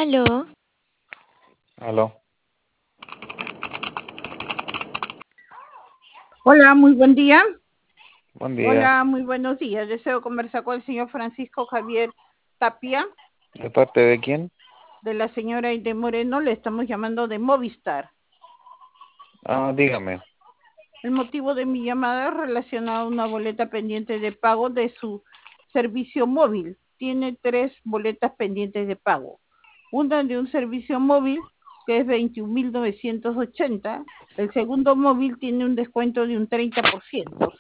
Aló, Aló, Hola, muy buen día. buen día. Hola, muy buenos días. Deseo conversar con el señor Francisco Javier Tapia, ¿De parte de quién? de la señora Aide Moreno. Le estamos llamando de Movistar. Dígame. El motivo de mi llamada es relacionado a una boleta pendiente de pago de su servicio móvil. Tiene 3 boletas pendientes de pago. Una de un servicio móvil que es 21.980. El segundo móvil tiene un descuento de un 30%.